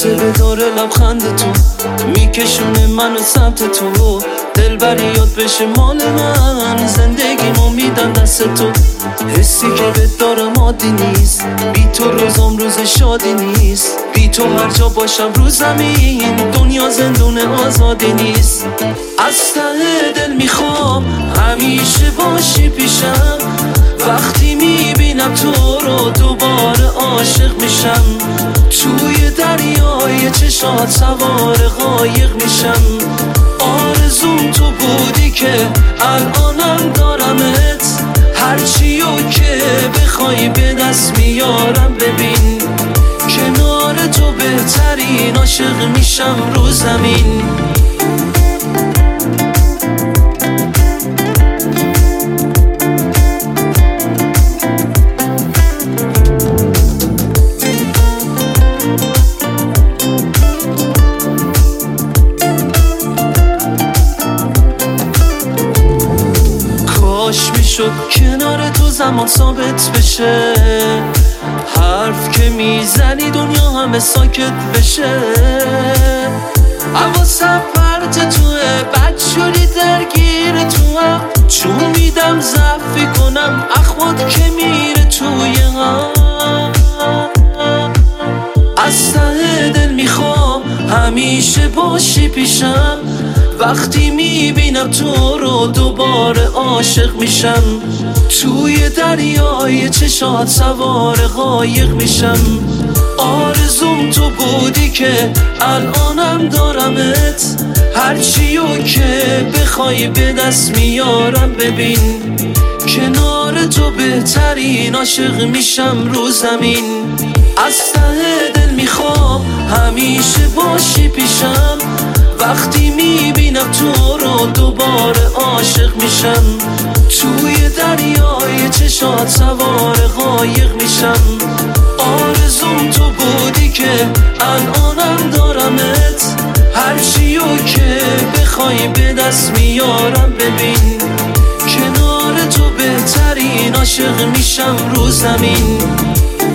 میرسه به دور لبخند تو، میکشونه منو سمت تو. دلبری یاد بشه مال من، زندگیمو میدم دست تو. حسی که بهت دارم عادی نیست، بی تو روزم روز شادی نیست. بی تو هر جا باشم رو زمین، دنیا زندون آزادی نیست. از ته دل میخوام همیشه باشی پیشم، وقتی میبینم تو رو دوباره عاشق میشم. توی دریای چشات سوار قایق میشم. آرزوم تو بودی که الانم دارمت، هرچیو که بخوای به دست میارم. ببین کنار تو بهترین عاشق میشم رو زمین. کاش میشد کنار تو زمان ثابت بشه، حرف که میزنی دنیا همه ساکت بشه. حواسم پرت توه، بد شدی درگیر تو هم، چون میدم ضعفی کنم اخوات که میره توی هم. از ته دل میخوام همیشه باشی پیشم، وقتی میبینم تو رو دوباره عاشق میشم. توی دریای چشات سوار قایق میشم. آرزوم تو بودی که الانم دارمت، هرچیو که بخوای به دست میارم. ببین کنار تو بهترین عاشق میشم رو زمین. از ته دل میخوام همیشه باشی پیشم، وقتی میبینم تو رو دوباره عاشق میشم. توی دریای چشات سوار قایق میشم. آرزوم تو بودی که الانم دارمت، هرچیو که بخوای به دست میارم. ببین کنار تو بهترین عاشق میشم رو زمین.